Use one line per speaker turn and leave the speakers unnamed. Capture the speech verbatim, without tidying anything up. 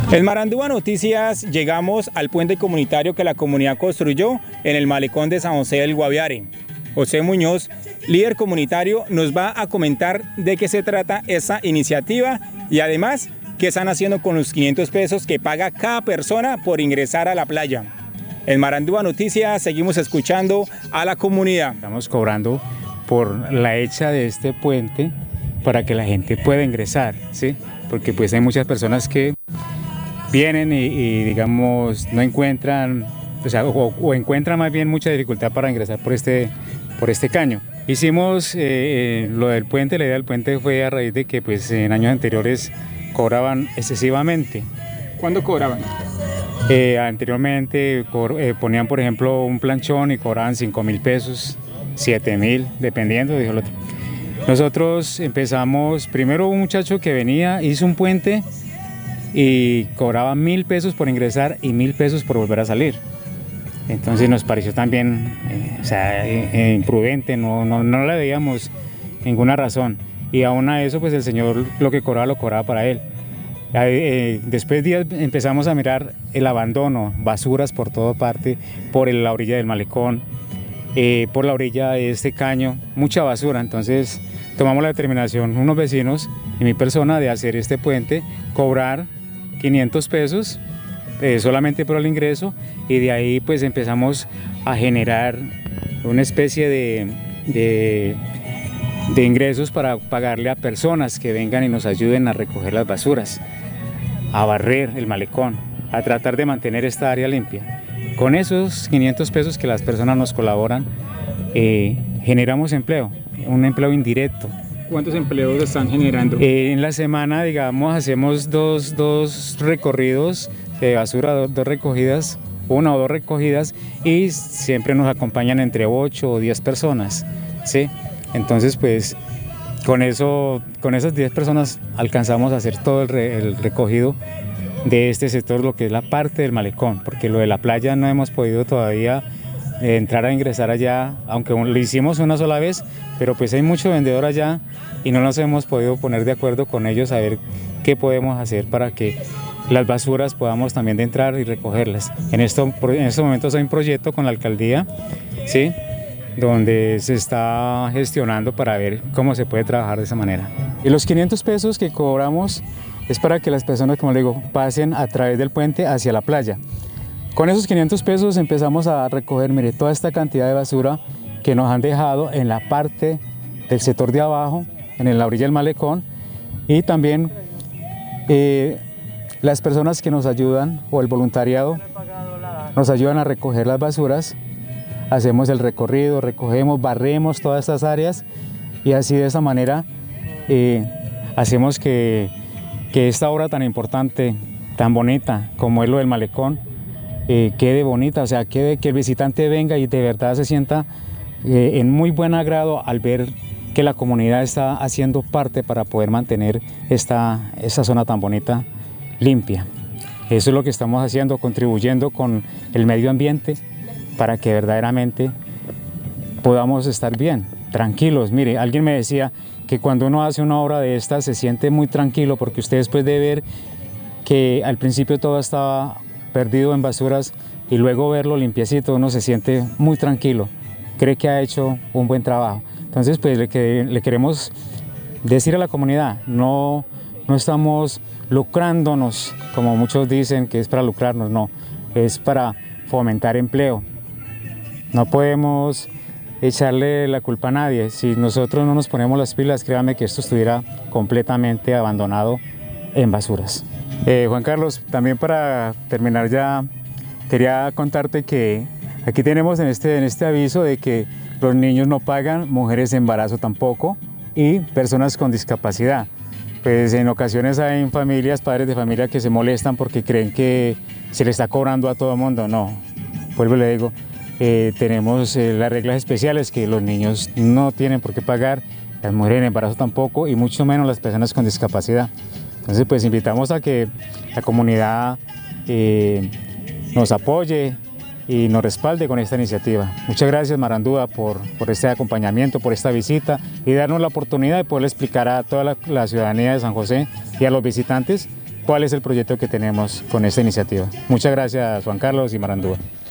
En Marandúa Noticias llegamos al puente comunitario que la comunidad construyó en el malecón de San José del Guaviare. José Muñoz, líder comunitario, nos va a comentar de qué se trata esta iniciativa y además qué están haciendo con los quinientos pesos que paga cada persona por ingresar a la playa. En Marandúa Noticias seguimos escuchando a la comunidad.
Estamos cobrando por la hecha de este puente para que la gente pueda ingresar, ¿sí? Porque pues hay muchas personas que vienen y, y digamos no encuentran, o, sea, o, o encuentran más bien mucha dificultad para ingresar por este, por este caño. Hicimos eh, lo del puente, la idea del puente fue a raíz de que pues en años anteriores cobraban excesivamente.
¿Cuándo cobraban?
Eh, anteriormente eh, ponían por ejemplo un planchón y cobraban cinco mil pesos, siete mil, dependiendo, dijo el otro. Nosotros empezamos, primero un muchacho que venía, hizo un puente y cobraba mil pesos por ingresar y mil pesos por volver a salir. Entonces nos pareció también eh, o sea, eh, imprudente, no, no, no le veíamos ninguna razón. Y aún a eso, pues el señor lo que cobraba lo cobraba para él. Eh, después días empezamos a mirar el abandono, basuras por toda parte, por la orilla del malecón, eh, por la orilla de este caño, mucha basura. Entonces tomamos la determinación, unos vecinos y mi persona, de hacer este puente, cobrar quinientos pesos eh, solamente por el ingreso, y de ahí pues empezamos a generar una especie de, de, de ingresos para pagarle a personas que vengan y nos ayuden a recoger las basuras, a barrer el malecón, a tratar de mantener esta área limpia. Con esos quinientos pesos que las personas nos colaboran, eh, generamos empleo, un empleo indirecto.
¿Cuántos empleos están generando?
Eh, en la semana, digamos, hacemos dos, dos recorridos de basura, dos, dos recogidas, una o dos recogidas, y siempre nos acompañan entre ocho o diez personas, ¿sí? Entonces, pues, con eso, con esas diez personas alcanzamos a hacer todo el, re, el recogido de este sector, lo que es la parte del malecón, porque lo de la playa no hemos podido todavía eh, entrar a ingresar allá, aunque lo hicimos una sola vez, pero pues hay mucho vendedor allá y no nos hemos podido poner de acuerdo con ellos a ver qué podemos hacer para que las basuras podamos también de entrar y recogerlas. En, esto, en estos momentos hay un proyecto con la alcaldía, ¿sí?, donde se está gestionando para ver cómo se puede trabajar de esa manera. Y los quinientos pesos que cobramos es para que las personas, como le digo, pasen a través del puente hacia la playa. Con esos quinientos pesos empezamos a recoger, mire, toda esta cantidad de basura que nos han dejado en la parte del sector de abajo, en la orilla del malecón, y también eh, las personas que nos ayudan, o el voluntariado, nos ayudan a recoger las basuras. Hacemos el recorrido, recogemos, barremos todas estas áreas, y así de esa manera eh, hacemos que, que esta obra tan importante, tan bonita como es lo del malecón, eh, quede bonita, o sea, quede, que el visitante venga y de verdad se sienta eh, en muy buen agrado al ver que la comunidad está haciendo parte para poder mantener esta, esta zona tan bonita limpia. Eso es lo que estamos haciendo, contribuyendo con el medio ambiente para que verdaderamente podamos estar bien, tranquilos. Mire, alguien me decía que cuando uno hace una obra de esta se siente muy tranquilo, porque usted, después de ver que al principio todo estaba perdido en basuras y luego verlo limpiecito, uno se siente muy tranquilo, cree que ha hecho un buen trabajo. Entonces, pues le, que, le queremos decir a la comunidad, no, no estamos lucrándonos, como muchos dicen que es para lucrarnos, no, es para fomentar empleo. No podemos echarle la culpa a nadie. Si nosotros no nos ponemos las pilas, créame que esto estuviera completamente abandonado en basuras. Eh, Juan Carlos, también para terminar ya, quería contarte que aquí tenemos en este, en este aviso de que los niños no pagan, mujeres de embarazo tampoco, y personas con discapacidad. Pues en ocasiones hay familias, padres de familia, que se molestan porque creen que se le está cobrando a todo el mundo. No, vuelvo y le digo, eh, tenemos eh, las reglas especiales, que los niños no tienen por qué pagar, las mujeres en embarazo tampoco, y mucho menos las personas con discapacidad. Entonces, pues invitamos a que la comunidad eh, nos apoye y nos respalde con esta iniciativa. Muchas gracias, Marandúa, por, por este acompañamiento, por esta visita, y darnos la oportunidad de poder explicar a toda la, la ciudadanía de San José y a los visitantes cuál es el proyecto que tenemos con esta iniciativa. Muchas gracias, Juan Carlos y Marandúa.